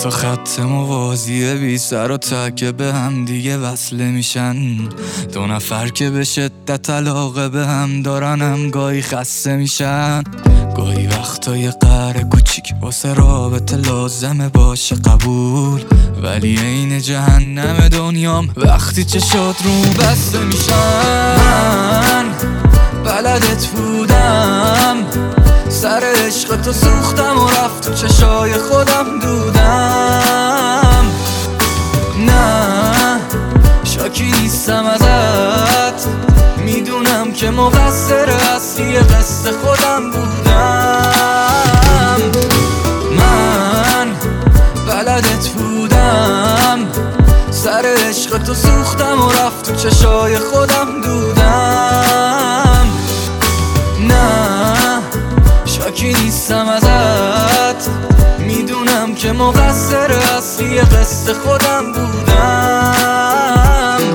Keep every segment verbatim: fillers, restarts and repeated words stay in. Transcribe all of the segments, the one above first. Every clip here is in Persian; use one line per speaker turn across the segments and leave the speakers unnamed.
تا خط موازی بی سر و ته که به هم دیگه وصله میشن. دو نفر که به شدت علاقه به هم دارن هم گاهی خسته میشن. گاهی وقتا یه قهر کوچیک واسه رابطه لازمه باشه قبول، ولی عین جهنم دنیام وقتی چشات رو بسته میشن. من بلدت بودم سر عشق تو سوختم و رفت تو چشای خودم دودم. نه شاکی نیستم ازت، میدونم که مقصر اصلی قصه خودم بودم. من بلدت بودم سر عشق تو سوختم و رفت تو چشای خودم دودم. نه شاکی نیستم ازت، میدونم که مقصر اصلی قصه خودم بودم.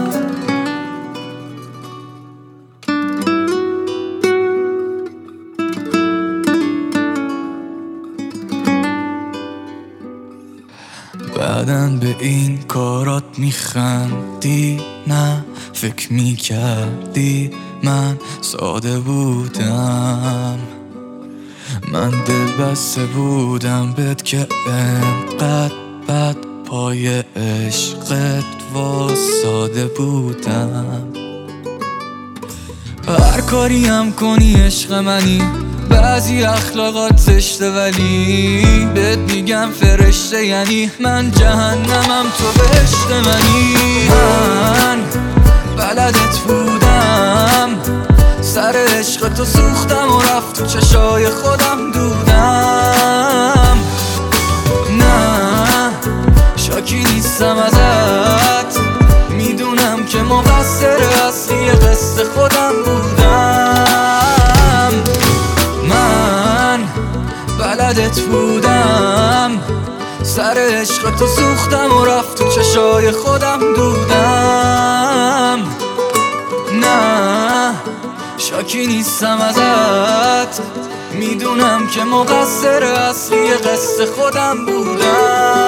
بعدن به این کارات میخندی؟ نه فکر میکردی من ساده بودم. من دل بسته بودم بهت که انقدر بد پای عشقت واساده بودم. هر کاری هم کنی عشق منی، بعضی اخلاقات زشته ولی بهت میگم فرشته، یعنی من جهنمم تو بهشت منی. من بلدت بودم سر عشق تو سوختم و رفت تو چشای خودم دودم. نه شاکی نیستم ازت، میدونم که مقصر اصلی قصه خودم بودم. من بلدت بودم سر عشق تو سوختم و رفت تو چشای خودم دودم. نه شاکی نیستم ازت، میدونم که مقصر اصلی قصه خودم بودم.